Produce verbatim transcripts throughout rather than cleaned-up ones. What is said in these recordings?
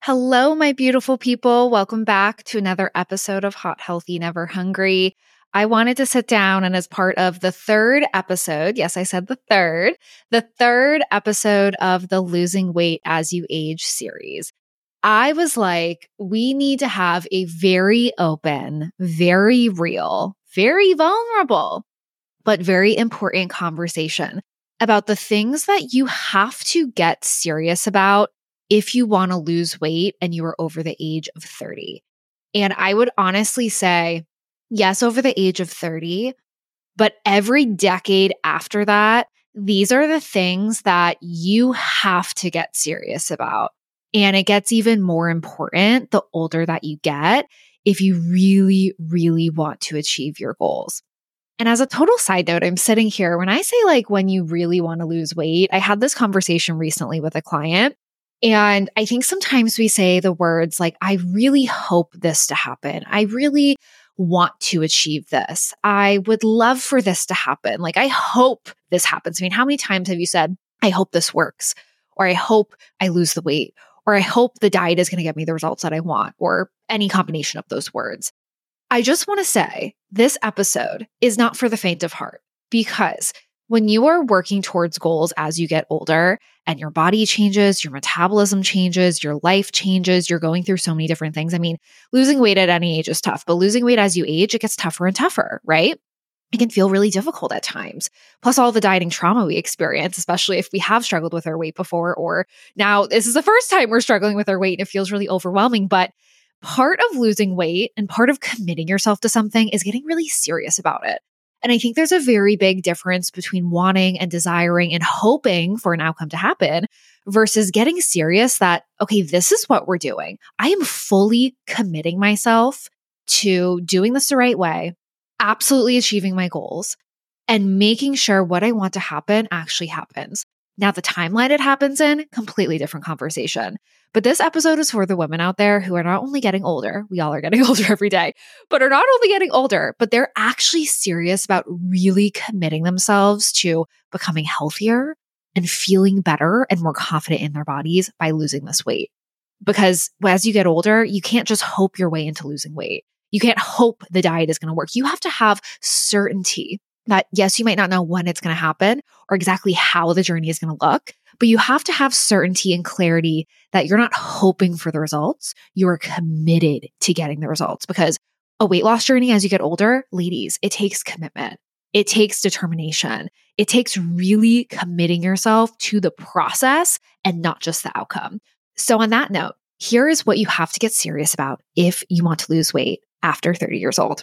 Hello, my beautiful people. Welcome back to another episode of Hot, Healthy, Never Hungry. I wanted to sit down and as part of the third episode, yes, I said the third, the third episode of the Losing Weight as You Age series. I was like, we need to have a very open, very real, very vulnerable, but very important conversation about the things that you have to get serious about if you want to lose weight and you are over the age of thirty. And I would honestly say, yes, over the age of thirty, but every decade after that, these are the things that you have to get serious about. And it gets even more important the older that you get if you really, really want to achieve your goals. And as a total side note, I'm sitting here, when I say like when you really want to lose weight, I had this conversation recently with a client. And I think sometimes we say the words like, I really hope this to happen. I really want to achieve this. I would love for this to happen. Like, I hope this happens. I mean, how many times have you said, I hope this works, or I hope I lose the weight, or I hope the diet is going to get me the results that I want, or any combination of those words? I just want to say this episode is not for the faint of heart, because when you are working towards goals as you get older and your body changes, your metabolism changes, your life changes, you're going through so many different things. I mean, losing weight at any age is tough, but losing weight as you age, it gets tougher and tougher, right? It can feel really difficult at times. Plus all the dieting trauma we experience, especially if we have struggled with our weight before, or now this is the first time we're struggling with our weight and it feels really overwhelming. But part of losing weight and part of committing yourself to something is getting really serious about it. And I think there's a very big difference between wanting and desiring and hoping for an outcome to happen versus getting serious that, okay, this is what we're doing. I am fully committing myself to doing this the right way, absolutely achieving my goals, and making sure what I want to happen actually happens. Now, the timeline it happens in, completely different conversation. But this episode is for the women out there who are not only getting older, we all are getting older every day, but are not only getting older, but they're actually serious about really committing themselves to becoming healthier and feeling better and more confident in their bodies by losing this weight. Because as you get older, you can't just hope your way into losing weight. You can't hope the diet is going to work. You have to have certainty that, yes, you might not know when it's going to happen or exactly how the journey is going to look, but you have to have certainty and clarity that you're not hoping for the results. You are committed to getting the results, because a weight loss journey as you get older, ladies, it takes commitment. It takes determination. It takes really committing yourself to the process and not just the outcome. So on that note, here is what you have to get serious about if you want to lose weight after thirty years old.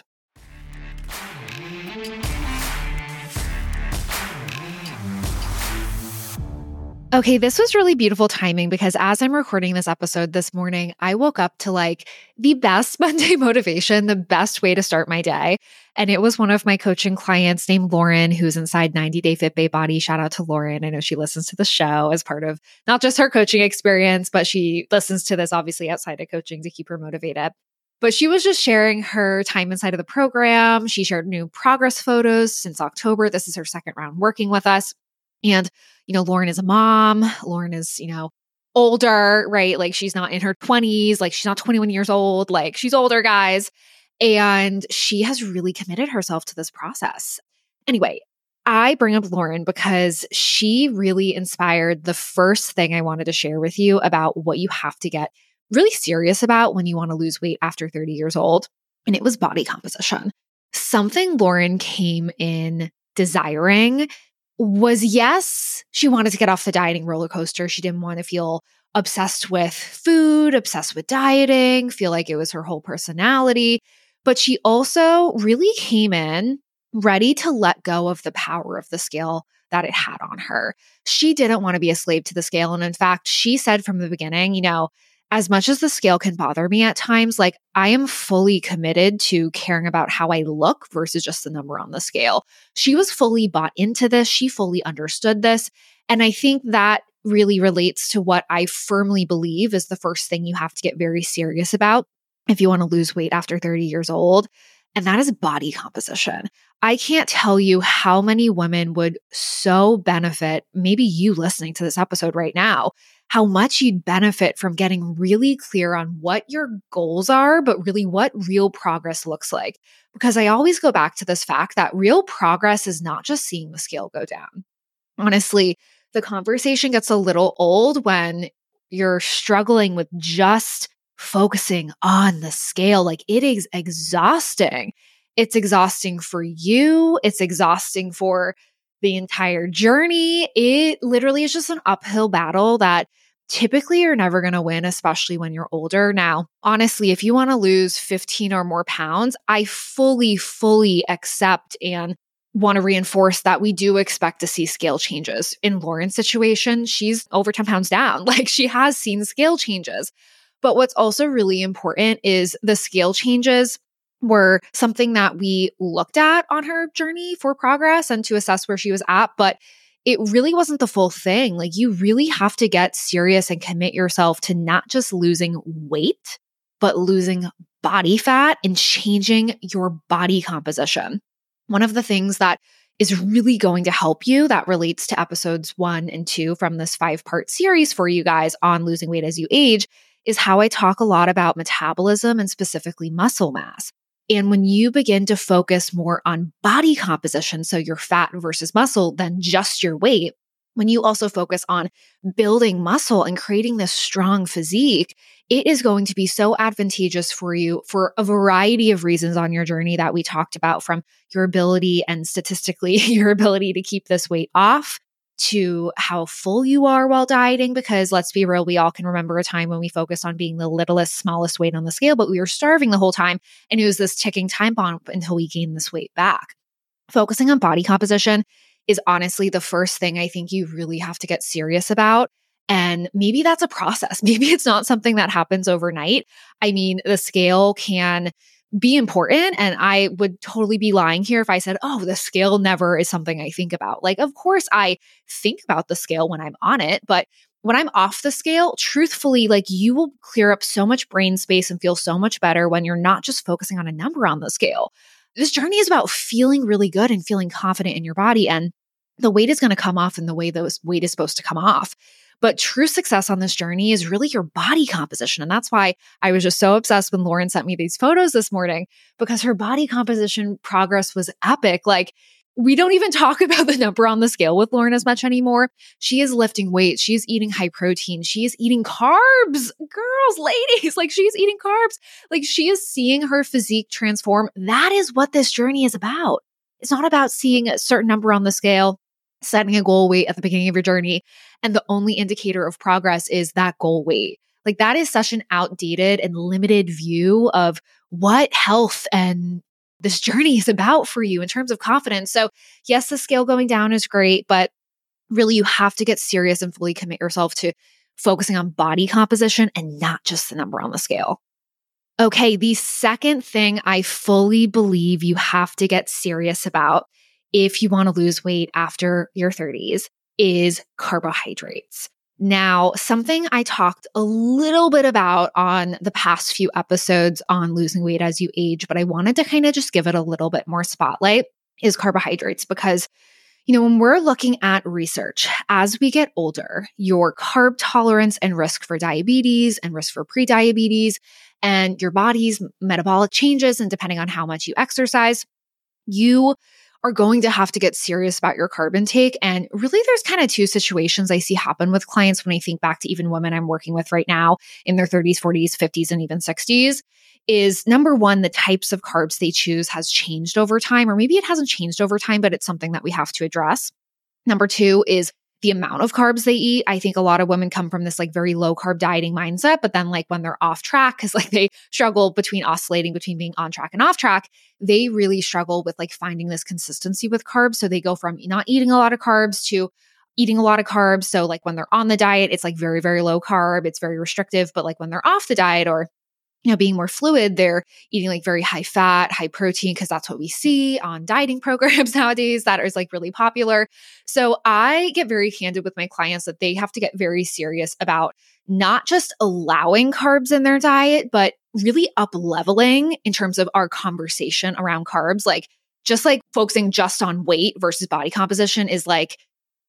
Okay, this was really beautiful timing because as I'm recording this episode this morning, I woke up to like the best Monday motivation, the best way to start my day. And it was one of my coaching clients named Lauren, who's inside ninety Day Fit Bae Body. Shout out to Lauren. I know she listens to the show as part of not just her coaching experience, but she listens to this obviously outside of coaching to keep her motivated. But she was just sharing her time inside of the program. She shared new progress photos since October. This is her second round working with us. And, you know, Lauren is a mom. Lauren is, you know, older, right? Like she's not in her twenties, like she's not twenty-one years old, like she's older, guys. And she has really committed herself to this process. Anyway, I bring up Lauren because she really inspired the first thing I wanted to share with you about what you have to get really serious about when you want to lose weight after thirty years old. And it was body composition. Something Lauren came in desiring was, yes, she wanted to get off the dieting roller coaster. She didn't want to feel obsessed with food, obsessed with dieting, feel like it was her whole personality. But she also really came in ready to let go of the power of the scale that it had on her. She didn't want to be a slave to the scale. And in fact, she said from the beginning, you know, as much as the scale can bother me at times, like I am fully committed to caring about how I look versus just the number on the scale. She was fully bought into this. She fully understood this. And I think that really relates to what I firmly believe is the first thing you have to get very serious about if you want to lose weight after thirty years old. And that is body composition. I can't tell you how many women would so benefit, maybe you listening to this episode right now, how much you'd benefit from getting really clear on what your goals are, but really what real progress looks like. Because I always go back to this fact that real progress is not just seeing the scale go down. Honestly, the conversation gets a little old when you're struggling with just focusing on the scale. Like, it is exhausting. It's exhausting for you. It's exhausting for the entire journey. It literally is just an uphill battle that typically you're never going to win, especially when you're older. Now, honestly, if you want to lose fifteen or more pounds, I fully, fully accept and want to reinforce that we do expect to see scale changes. In Lauren's situation, she's over ten pounds down. Like, she has seen scale changes. But what's also really important is the scale changes were something that we looked at on her journey for progress and to assess where she was at. But it really wasn't the full thing. Like, you really have to get serious and commit yourself to not just losing weight, but losing body fat and changing your body composition. One of the things that is really going to help you that relates to episodes one and two from this five-part series for you guys on losing weight as you age is how I talk a lot about metabolism and specifically muscle mass. And when you begin to focus more on body composition, so your fat versus muscle, than just your weight, when you also focus on building muscle and creating this strong physique, it is going to be so advantageous for you for a variety of reasons on your journey that we talked about, from your ability and statistically your ability to keep this weight off, to how full you are while dieting. Because let's be real, we all can remember a time when we focused on being the littlest, smallest weight on the scale, but we were starving the whole time. And it was this ticking time bomb until we gained this weight back. Focusing on body composition is honestly the first thing I think you really have to get serious about. And maybe that's a process. Maybe it's not something that happens overnight. I mean, the scale can be important. And I would totally be lying here if I said, oh, the scale never is something I think about. Like, of course I think about the scale when I'm on it, but when I'm off the scale, truthfully, like, you will clear up so much brain space and feel so much better when you're not just focusing on a number on the scale. This journey is about feeling really good and feeling confident in your body. And the weight is going to come off in the way those weight is supposed to come off. But true success on this journey is really your body composition. And that's why I was just so obsessed when Lauren sent me these photos this morning, because her body composition progress was epic. Like, we don't even talk about the number on the scale with Lauren as much anymore. She is lifting weights. She's eating high protein. She is eating carbs. Girls, ladies, like, she's eating carbs. Like, she is seeing her physique transform. That is what this journey is about. It's not about seeing a certain number on the scale, setting a goal weight at the beginning of your journey, and the only indicator of progress is that goal weight. Like, that is such an outdated and limited view of what health and this journey is about for you in terms of confidence. So yes, the scale going down is great, but really you have to get serious and fully commit yourself to focusing on body composition and not just the number on the scale. Okay, the second thing I fully believe you have to get serious about if you want to lose weight after your thirties is carbohydrates. Now, something I talked a little bit about on the past few episodes on losing weight as you age, but I wanted to kind of just give it a little bit more spotlight, is carbohydrates. Because, you know, when we're looking at research, as we get older, your carb tolerance and risk for diabetes and risk for prediabetes and your body's metabolic changes, and depending on how much you exercise, you are going to have to get serious about your carb intake. And really, there's kind of two situations I see happen with clients when I think back to even women I'm working with right now in their thirties, forties, fifties, and even sixties. Is number one, the types of carbs they choose has changed over time, or maybe it hasn't changed over time, but it's something that we have to address. Number two is the amount of carbs they eat. I think a lot of women come from this like very low carb dieting mindset, but then like when they're off track, because like they struggle between oscillating between being on track and off track, they really struggle with like finding this consistency with carbs. So they go from not eating a lot of carbs to eating a lot of carbs. So like when they're on the diet, it's like very, very low carb. It's very restrictive. But like when they're off the diet or you know, being more fluid, they're eating like very high fat, high protein, because that's what we see on dieting programs nowadays that is like really popular. So I get very candid with my clients that they have to get very serious about not just allowing carbs in their diet, but really up leveling in terms of our conversation around carbs. Like just like focusing just on weight versus body composition is like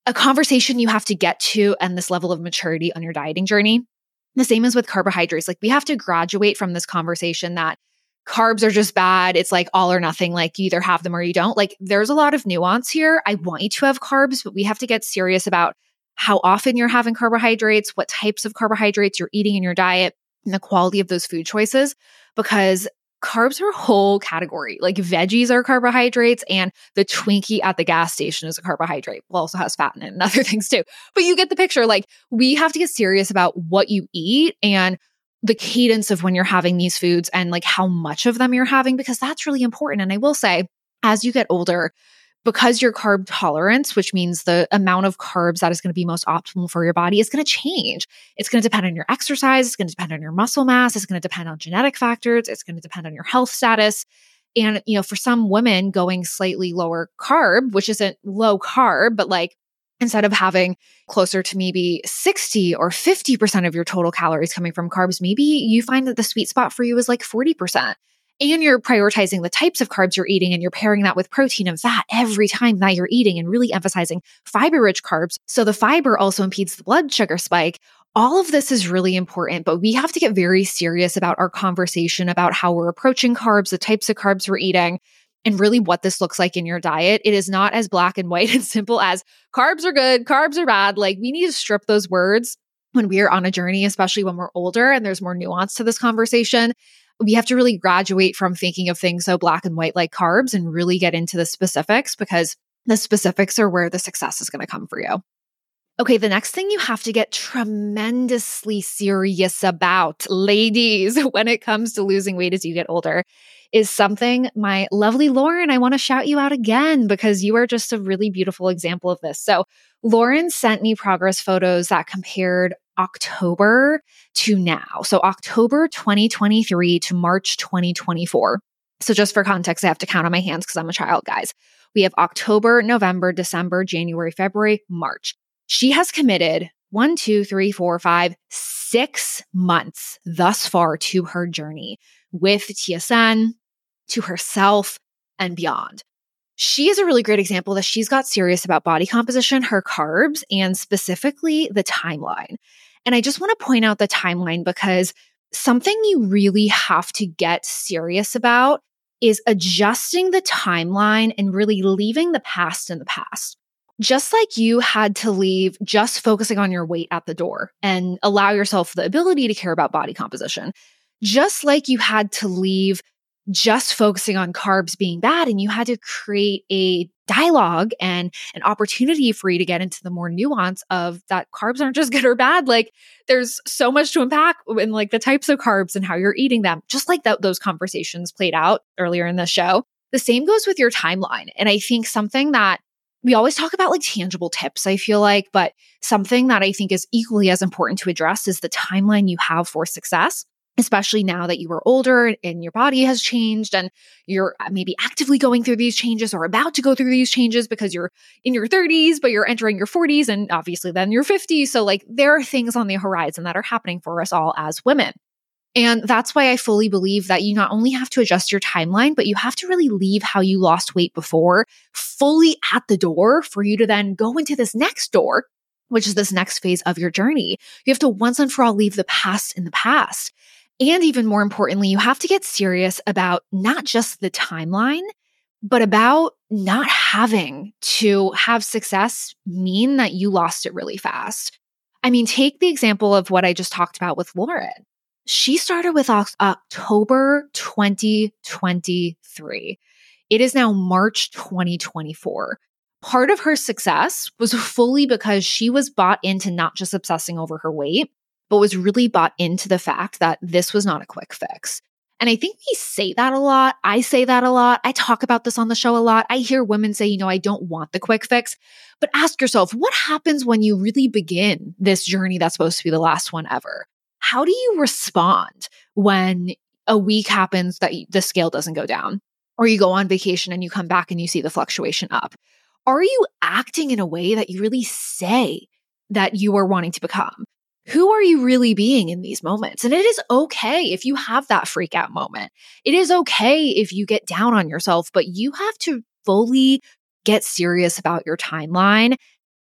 a conversation you have to get to and this level of maturity on your dieting journey. The same as with carbohydrates. Like we have to graduate from this conversation that carbs are just bad. It's like all or nothing. Like you either have them or you don't. Like there's a lot of nuance here. I want you to have carbs, but we have to get serious about how often you're having carbohydrates, what types of carbohydrates you're eating in your diet, and the quality of those food choices, because carbs are a whole category. Like veggies are carbohydrates, and the Twinkie at the gas station is a carbohydrate. Well, also has fat in it and other things too. But you get the picture. Like we have to get serious about what you eat and the cadence of when you're having these foods and like how much of them you're having, because that's really important. And I will say, as you get older, because your carb tolerance, which means the amount of carbs that is going to be most optimal for your body, is going to change. It's going to depend on your exercise. It's going to depend on your muscle mass. It's going to depend on genetic factors. It's going to depend on your health status. And, you know, for some women going slightly lower carb, which isn't low carb, but like instead of having closer to maybe sixty or fifty percent of your total calories coming from carbs, maybe you find that the sweet spot for you is like forty percent. And you're prioritizing the types of carbs you're eating and you're pairing that with protein and fat every time that you're eating and really emphasizing fiber-rich carbs. So the fiber also impedes the blood sugar spike. All of this is really important, but we have to get very serious about our conversation about how we're approaching carbs, the types of carbs we're eating, and really what this looks like in your diet. It is not as black and white and simple as carbs are good, carbs are bad. Like we need to strip those words when we are on a journey, especially when we're older and there's more nuance to this conversation. We have to really graduate from thinking of things so black and white like carbs and really get into the specifics, because the specifics are where the success is going to come for you. Okay, the next thing you have to get tremendously serious about, ladies, when it comes to losing weight as you get older, is something my lovely Lauren, I want to shout you out again because you are just a really beautiful example of this. So Lauren sent me progress photos that compared October to now. So October twenty twenty-three to March twenty twenty-four. So just for context, I have to count on my hands because I'm a child, guys. We have October, November, December, January, February, March. She has committed one, two, three, four, five, six months thus far to her journey with T S N, to herself, and beyond. She is a really great example that she's got serious about body composition, her carbs, and specifically the timeline. And I just want to point out the timeline because something you really have to get serious about is adjusting the timeline and really leaving the past in the past. Just like you had to leave just focusing on your weight at the door and allow yourself the ability to care about body composition, just like you had to leave just focusing on carbs being bad and you had to create a dialogue and an opportunity for you to get into the more nuance of that carbs aren't just good or bad. Like there's so much to unpack in like the types of carbs and how you're eating them, just like that, those conversations played out earlier in the show. The same goes with your timeline. And I think something that we always talk about like tangible tips, I feel like, but something that I think is equally as important to address is the timeline you have for success, especially now that you are older and your body has changed and you're maybe actively going through these changes or about to go through these changes because you're in your thirties, but you're entering your forties and obviously then your fifties. So like there are things on the horizon that are happening for us all as women. And that's why I fully believe that you not only have to adjust your timeline, but you have to really leave how you lost weight before fully at the door for you to then go into this next door, which is this next phase of your journey. You have to once and for all leave the past in the past. And even more importantly, you have to get serious about not just the timeline, but about not having to have success mean that you lost it really fast. I mean, take the example of what I just talked about with Lauren. She started with October twenty twenty-three. It is now March twenty twenty-four. Part of her success was fully because she was bought into not just obsessing over her weight, but was really bought into the fact that this was not a quick fix. And I think we say that a lot. I say that a lot. I talk about this on the show a lot. I hear women say, you know, I don't want the quick fix. But ask yourself, what happens when you really begin this journey that's supposed to be the last one ever? How do you respond when a week happens that the scale doesn't go down? Or you go on vacation and you come back and you see the fluctuation up? Are you acting in a way that you really say that you are wanting to become? Who are you really being in these moments? And it is okay if you have that freak out moment. It is okay if you get down on yourself, but you have to fully get serious about your timeline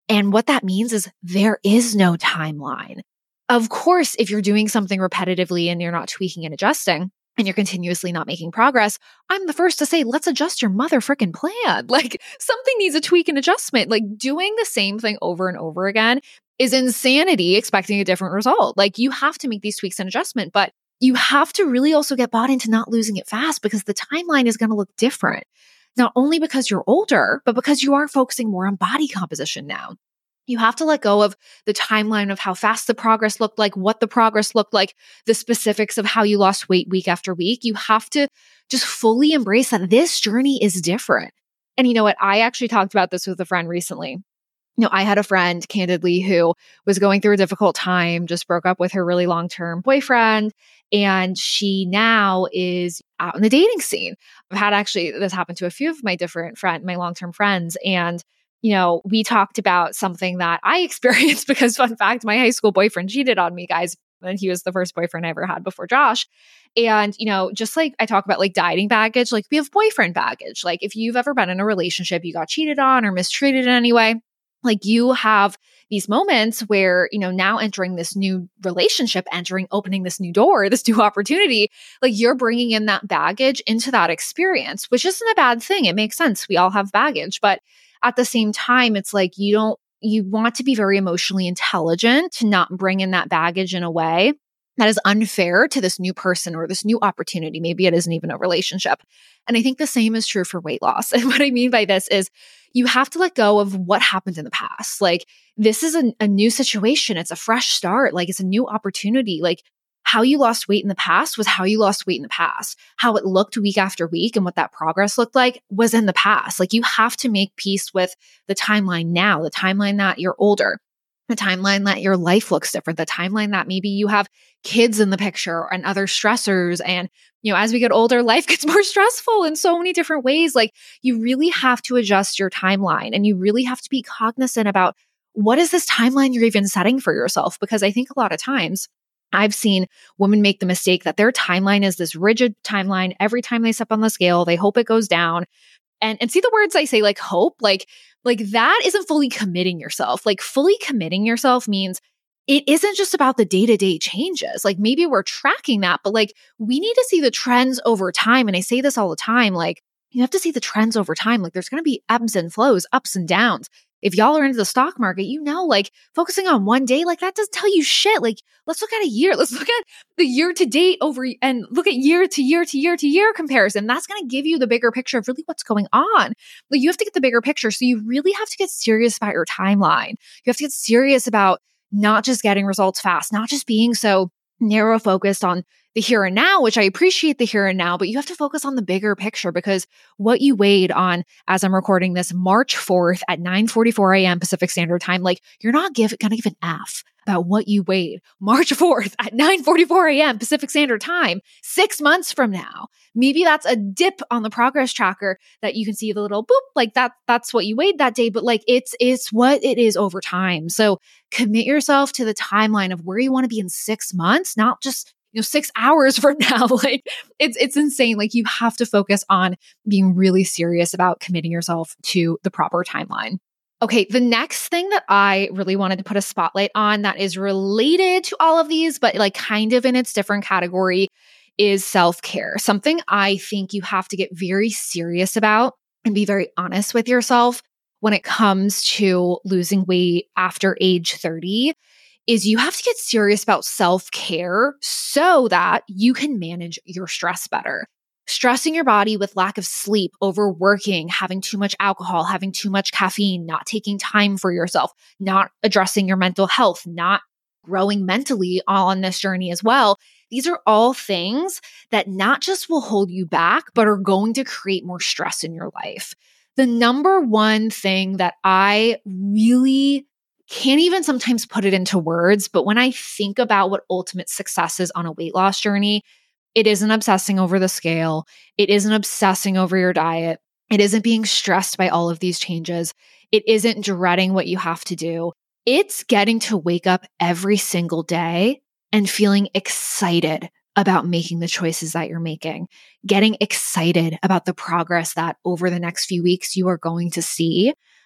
And what that means is there is no timeline. Of course, if you're doing something repetitively and you're not tweaking and adjusting, and you're continuously not making progress, I'm the first to say, let's adjust your mother frickin' plan. Like, something needs a tweak and adjustment. Like, doing the same thing over and over again is insanity, expecting a different result. Like, you have to make these tweaks and adjustment, but you have to really also get bought into not losing it fast, because the timeline is going to look different. Not only because you're older, but because you are focusing more on body composition now. You have to let go of the timeline of how fast the progress looked like, what the progress looked like, the specifics of how you lost weight week after week. You have to just fully embrace that this journey is different. And you know what? I actually talked about this with a friend recently. You know, I had a friend, candidly, who was going through a difficult time, just broke up with her really long-term boyfriend, and she now is out in the dating scene. I've had actually, this happened to a few of my different friend, my long-term friends, and you know, we talked about something that I experienced because, fun fact, my high school boyfriend cheated on me, guys. And he was the first boyfriend I ever had before Josh. And, you know, just like I talk about like dieting baggage, like we have boyfriend baggage. Like if you've ever been in a relationship, you got cheated on or mistreated in any way, like you have these moments where, you know, now entering this new relationship, entering, opening this new door, this new opportunity, like you're bringing in that baggage into that experience, which isn't a bad thing. It makes sense. We all have baggage, but at the same time, it's like you don't, you want to be very emotionally intelligent to not bring in that baggage in a way that is unfair to this new person or this new opportunity. Maybe it isn't even a relationship. And I think the same is true for weight loss. And what I mean by this is you have to let go of what happened in the past. Like this is a, a new situation. It's a fresh start. Like it's a new opportunity. Like how you lost weight in the past was how you lost weight in the past. How it looked week after week and what that progress looked like was in the past. Like you have to make peace with the timeline now, the timeline that you're older, the timeline that your life looks different, the timeline that maybe you have kids in the picture and other stressors. And, you know, as we get older, life gets more stressful in so many different ways. Like you really have to adjust your timeline and you really have to be cognizant about what is this timeline you're even setting for yourself? Because I think a lot of times I've seen women make the mistake that their timeline is this rigid timeline. Every time they step on the scale, they hope it goes down. And, and see the words I say, like hope, like, like that isn't fully committing yourself. Like fully committing yourself means it isn't just about the day-to-day changes. Like maybe we're tracking that, but like we need to see the trends over time. And I say this all the time, like you have to see the trends over time. Like there's going to be ebbs and flows, ups and downs. If y'all are into the stock market, you know, like focusing on one day, like that doesn't tell you shit. Like let's look at a year. Let's look at the year to date over and look at year to year to year to year comparison. That's going to give you the bigger picture of really what's going on. Like you have to get the bigger picture. So you really have to get serious about your timeline. You have to get serious about not just getting results fast, not just being so narrow focused on the here and now, which I appreciate the here and now, but you have to focus on the bigger picture because what you weighed on, as I'm recording this, March fourth at nine forty-four a.m. Pacific Standard Time, like you're not give, gonna give an F about what you weighed March fourth at nine forty-four a.m. Pacific Standard Time, six months from now. Maybe that's a dip on the progress tracker that you can see the little boop, like that, that's what you weighed that day, but like it's, it's what it is over time. So commit yourself to the timeline of where you want to be in six months, not just you know, six hours from now. Like it's, it's insane. Like you have to focus on being really serious about committing yourself to the proper timeline. Okay. The next thing that I really wanted to put a spotlight on that is related to all of these, but like kind of in its different category is self-care. Something I think you have to get very serious about and be very honest with yourself when it comes to losing weight after age thirty is you have to get serious about self-care so that you can manage your stress better. Stressing your body with lack of sleep, overworking, having too much alcohol, having too much caffeine, not taking time for yourself, not addressing your mental health, not growing mentally all on this journey as well. These are all things that not just will hold you back, but are going to create more stress in your life. The number one thing that I really can't even sometimes put it into words, but when I think about what ultimate success is on a weight loss journey, it isn't obsessing over the scale. It isn't obsessing over your diet. It isn't being stressed by all of these changes. It isn't dreading what you have to do. It's getting to wake up every single day and feeling excited about making the choices that you're making, getting excited about the progress that over the next few weeks you are going to see.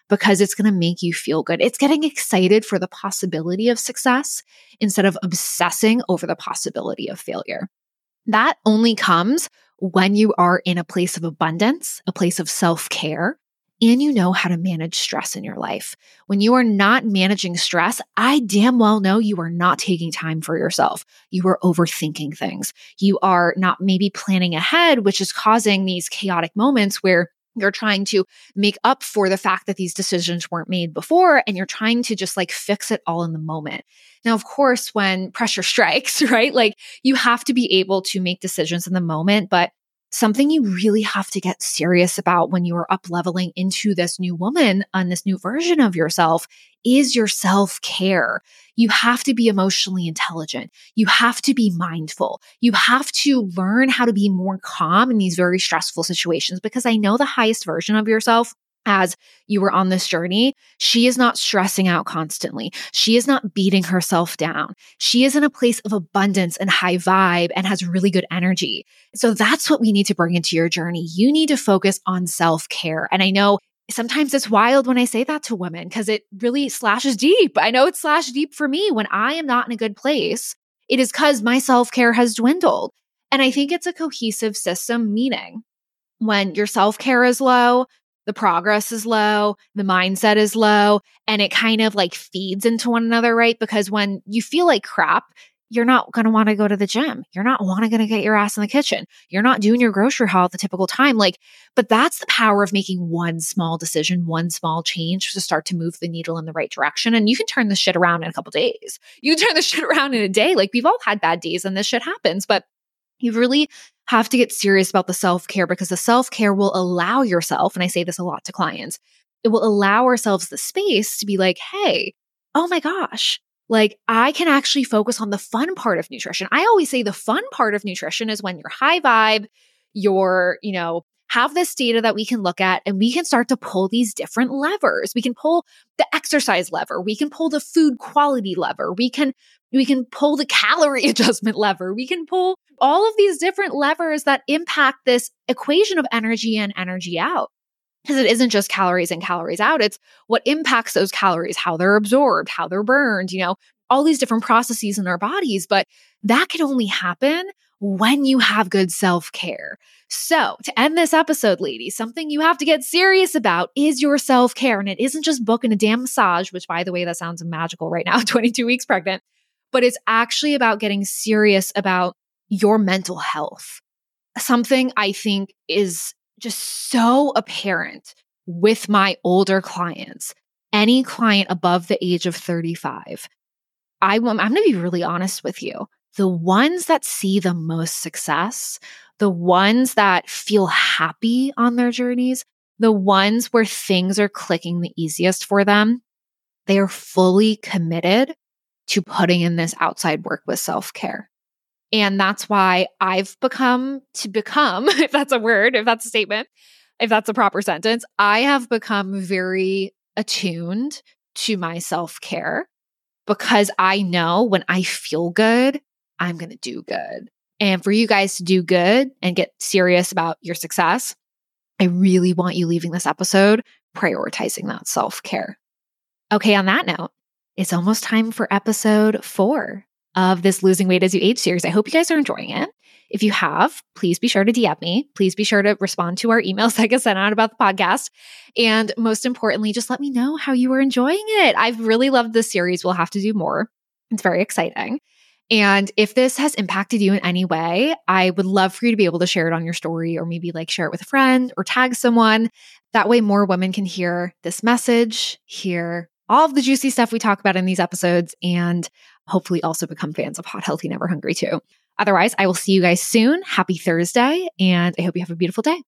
because it's going to make you feel good. It's getting excited for the possibility of success instead of obsessing over the possibility of failure. That only comes when you are in a place of abundance, a place of self-care, and you know how to manage stress in your life. When you are not managing stress, I damn well know you are not taking time for yourself. You are overthinking things. You are not maybe planning ahead, which is causing these chaotic moments where you're trying to make up for the fact that these decisions weren't made before, and you're trying to just like fix it all in the moment. Now, of course, when pressure strikes, right? Like you have to be able to make decisions in the moment, but something you really have to get serious about when you are up leveling into this new woman and this new version of yourself is your self-care. You have to be emotionally intelligent. You have to be mindful. You have to learn how to be more calm in these very stressful situations, because I know the highest version of yourself, as you were on this journey, she is not stressing out constantly. She is not beating herself down. She is in a place of abundance and high vibe and has really good energy. So that's what we need to bring into your journey. You need to focus on self-care. And I know sometimes it's wild when I say that to women because it really slashes deep. I know it slashed deep for me when I am not in a good place. It is because my self-care has dwindled. And I think it's a cohesive system, meaning when your self-care is low, the progress is low, the mindset is low, and it kind of like feeds into one another, right? Because when you feel like crap, you're not going to want to go to the gym. You're not want to going to get your ass in the kitchen. You're not doing your grocery haul at the typical time. Like, but that's the power of making one small decision, one small change to start to move the needle in the right direction. And you can turn this shit around in a couple days. You can turn this shit around in a day. Like we've all had bad days and this shit happens, but you really have to get serious about the self-care, because the self-care will allow yourself, and I say this a lot to clients, it will allow ourselves the space to be like, hey, oh my gosh, like I can actually focus on the fun part of nutrition. I always say the fun part of nutrition is when you're high vibe, you're, you know, have this data that we can look at and we can start to pull these different levers. We can pull the exercise lever. We can pull the food quality lever. We can, we can pull the calorie adjustment lever. We can pull all of these different levers that impact this equation of energy in, energy out. Because it isn't just calories in, calories out. It's what impacts those calories, how they're absorbed, how they're burned, you know, all these different processes in our bodies. But that can only happen when you have good self-care. So to end this episode, ladies, something you have to get serious about is your self-care. And it isn't just booking a damn massage, which by the way, that sounds magical right now, twenty-two weeks pregnant, but it's actually about getting serious about your mental health. Something I think is just so apparent with my older clients, any client above the age of thirty-five. I, I'm going to be really honest with you. The ones that see the most success, the ones that feel happy on their journeys, the ones where things are clicking the easiest for them, they are fully committed to putting in this outside work with self-care. And that's why I've become to become, if that's a word, if that's a statement, if that's a proper sentence, I have become very attuned to my self-care because I know when I feel good, I'm going to do good. And for you guys to do good and get serious about your success, I really want you leaving this episode prioritizing that self-care. Okay, on that note, it's almost time for episode four of this Losing Weight as You Age series. I hope you guys are enjoying it. If you have, please be sure to D M me. Please be sure to respond to our emails that get sent out about the podcast. And most importantly, just let me know how you are enjoying it. I've really loved this series. We'll have to do more. It's very exciting. And if this has impacted you in any way, I would love for you to be able to share it on your story or maybe like share it with a friend or tag someone. That way more women can hear this message, hear all of the juicy stuff we talk about in these episodes, and hopefully also become fans of Hot, Healthy, Never Hungry too. Otherwise, I will see you guys soon. Happy Thursday, and I hope you have a beautiful day.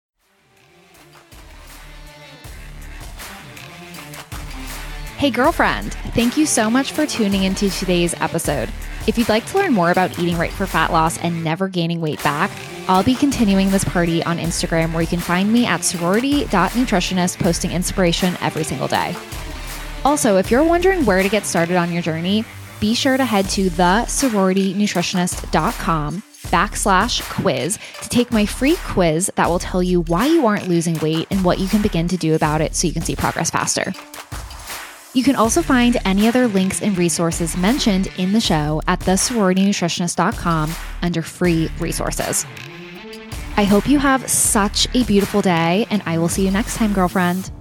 Hey girlfriend, thank you so much for tuning into today's episode. If you'd like to learn more about eating right for fat loss and never gaining weight back, I'll be continuing this party on Instagram, where you can find me at sorority dot nutritionist, posting inspiration every single day. Also, if you're wondering where to get started on your journey, be sure to head to the sorority nutritionist dot com backslash quiz to take my free quiz that will tell you why you aren't losing weight and what you can begin to do about it so you can see progress faster. You can also find any other links and resources mentioned in the show at the sorority nutritionist dot com under free resources. I hope you have such a beautiful day, and I will see you next time, girlfriend.